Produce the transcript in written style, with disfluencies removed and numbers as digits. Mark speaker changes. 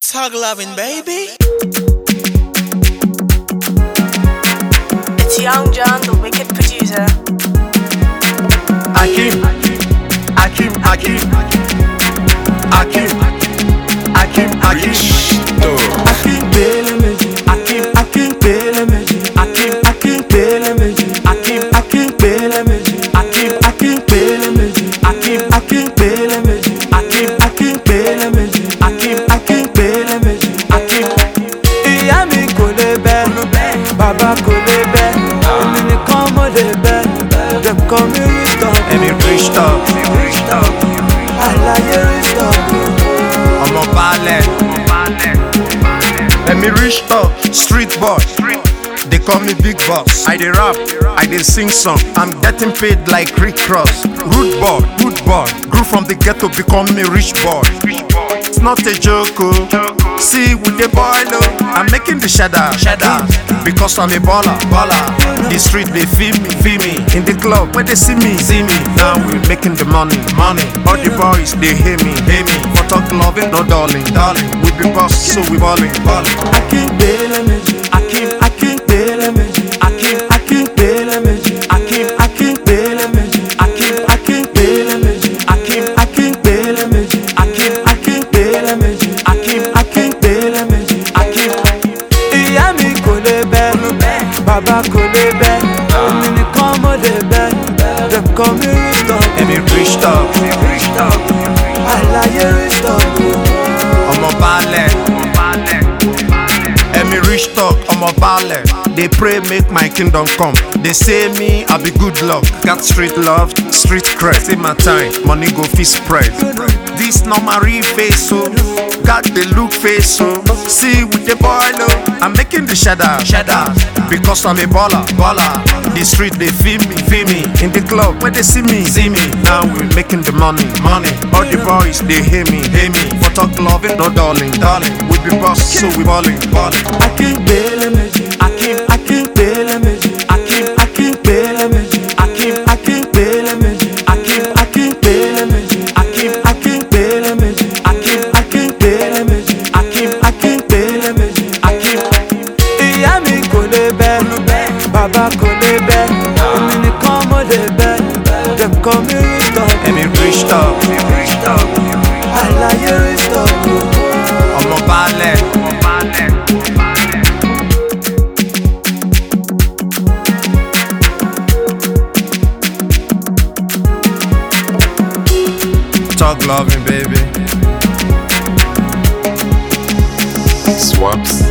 Speaker 1: Talk loving, baby.
Speaker 2: It's Young John, the wicked producer.
Speaker 3: Akim, Akim, Akim, Akim, Akim, Akim, Akim pele meji, Akim, Akim pele meji, Akim, Akim pele meji, Akim, Akim pele meji, Akim, Akim pele meji, Akim, Akim pele meji, Akim, Akim pele meji, Akim, Akim pele meji, Akim. Ìyá mi kò lè bẹ́, bàbá kò lè bẹ́, èmi nìkan mo lè bẹ́. Dem call me rich dog, èmi rich dog, àlàyé rich dog, ọmọ balẹ̀. Èmi rich dog, street boy. They call me big boss. I dey rap, I dey sing song. I'm getting paid like Rick Ross. Rude boy, grew from the ghetto, become a rich boy. It's not a joke, oh. See, with the boil, oh. I'm making the cheddar, because I'm a baller. The street they feel me. In the club where they see me. Now we making the money. All the boys they hear me. For talk loving, no darling. We be boss, so we ballin'. Akim pele meji, Akim pele meji, Akim pele meji, Akim pele meji, Akim pele meji, Akim pele meji, Akim pele meji, Akim pele meji, Akim. Ìyá mi kò lè bẹ́, bàbá kò lè bẹ́, èmi nìkan mo lè bẹ́. Dem call me rich dog, èmi rich dog, àlàyé rich dog, ọmọ balẹ̀. Èmi rich dog, ọmọ balẹ̀. They pray make my kingdom come. They say me I be good luck. Got street love, street cred. Say my time, money go fit spread. This not my real face, so got the look face, so see with the boil, oh. I'm making the cheddar, because I'm a baller. The street they feel me. In the club where they see me. Now we making the money. All the boys they hear me. For talk loving, no darling. We be boss, so we ballin'. Akim pele meji, Akim pele meji, Akim pele meji, Akim pele meji, Akim pele meji, Akim pele meji, Akim pele meji, Akim pele meji, Akim. Ìyá mi kò lè bẹ́, bàbá kò lè bẹ́, èmi nìkan mo lè bẹ́. Dem call me rich dog, èmi rich dog, àlàyé rich dog, ọmọ balẹ̀. Talk loving, baby.
Speaker 4: Swaps.